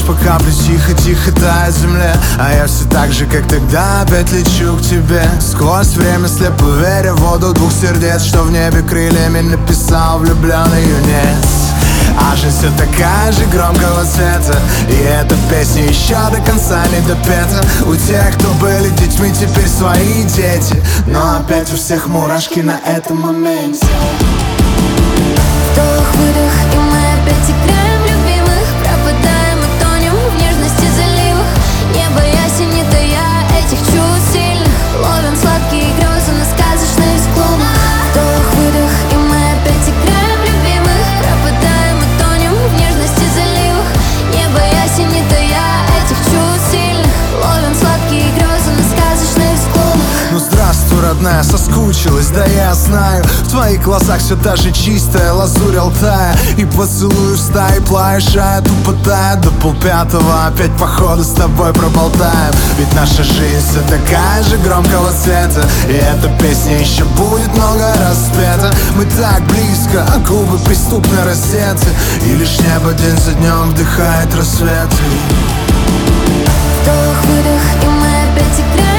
по капле тихо-тихо тает в земле. А я все так же, как тогда, опять лечу к тебе. Сквозь время слепо веря в воду двух сердец, что в небе крыльями написал влюбленный юнец. А жизнь все такая же громкого цвета, и эта песня еще до конца не допета. У тех, кто были детьми, теперь свои дети, но опять у всех мурашки на этом моменте. Вдох-выдох, и мы опять играем в любимых. Пропадаем и тонем в нежности заливах. Небо ясень, не тая этих чувств сильных. Ловим сладкие грезы на сказочных склонах. Вдох-выдох, и мы опять играем в любимых. Пропадаем и тонем в нежности заливах. Небо ясень, не тая этих чувств сильных. Ловим сладкие грезы на сказочных склонах. Ну здравствуй, родная, соскучилась, да я знаю. В твоих глазах все та же чистая лазурь Алтая. И поцелуй в стае плаешь, тупо тает. До полпятого опять походу с тобой проболтаем. Ведь наша жизнь все такая же громкого цвета, и эта песня еще будет много раз спета. Мы так близко, а губы преступно раздеты, и лишь небо день за днем вдыхает рассветы. Вдох-выдох, и мы опять играем